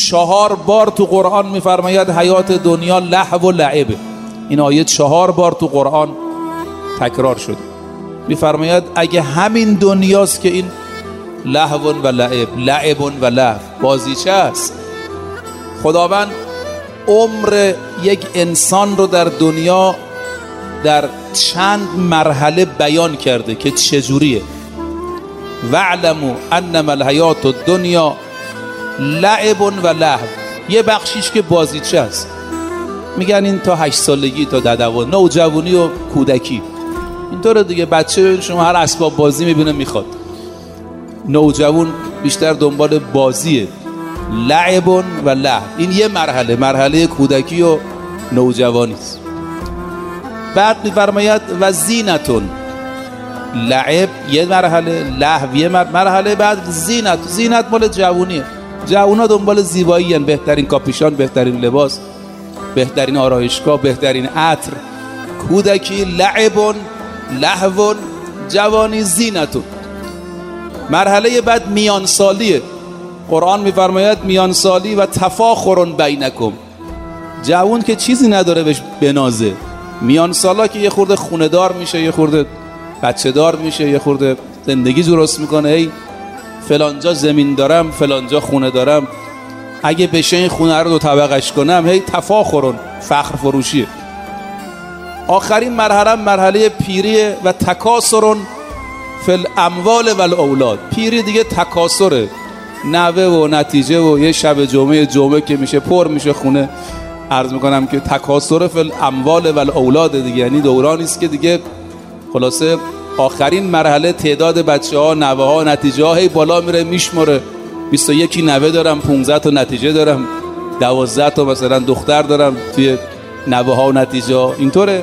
4 بار تو قرآن میفرماید حیات دنیا لهو و لعبه. این آیه 4 بار تو قرآن تکرار شده. میفرماید اگه همین دنیاست که این لهو و لعب و لهو بازیچه است. خداوند عمر یک انسان رو در دنیا در چند مرحله بیان کرده که چجوریه. وَاعْلَمُوا أَنَّمَا الْحَيَاةُ الدُّنْيَا لعب و لهو. یه بخشیش که بازیچه است، میگن این تا 8 سالگی تا 12 نوجوانی و کودکی اینطوره دیگه. بچه شما هر اسباب بازی میبینه میخواد. نوجوان بیشتر دنبال بازیه. لعب و لهو این یه مرحله کودکی و نوجوانی است. بعد میفرماید و زینتون، لعب یه مرحله، لهو یه مرحله، بعد زینت مال جوونیه. جوونا دنبال زیبایی هن، بهترین کاپیشان، بهترین لباس، بهترین آرایشگاه، بهترین عطر. کودکی لعب، لهو، جوانی زینتون. مرحله بعد میانسالیه. قرآن میفرماید میانسالی و تفاخر بینکم. جوون که چیزی نداره بهش بنازه. میانسالا که یه خورده خونه دار میشه، یه خورده بچه دار میشه، یه خورده زندگی درست میکنه. ای فلانجا زمین دارم، فلانجا خونه دارم، اگه بشه این خونه رو 2 طبقش کنم. هی تفاخر، فخر فروشیه. آخرین مرحله پیریه و تکاسر فی الاموال و الاولاد. پیری دیگه تکاسره، نوه و نتیجه و یه شب جمعه که میشه پر میشه خونه. عرض میکنم که تکاسر فی الاموال و الاولاد دیگه، یعنی دورانی است که دیگه خلاصه آخرین مرحله تعداد بچه ها، نوه ها، نتیجه ها هی بالا میره میشمره. 21 نوه دارم، 15 تا نتیجه دارم، 12 تا مثلا دختر دارم توی نوه ها و نتیجه ها. اینطوره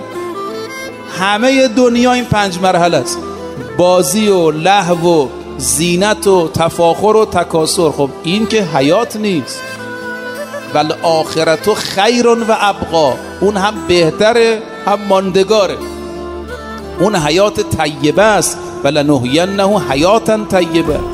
همه دنیا این 5 مرحله است: بازی و لهو و زینت و تفاخر و تکاسر. خب این که حیات نیست. بل آخرت خیر و ابقا، اون هم بهتره هم ماندگاره. اون حیات طیبه است. ولنحینه حیاتا طیبه.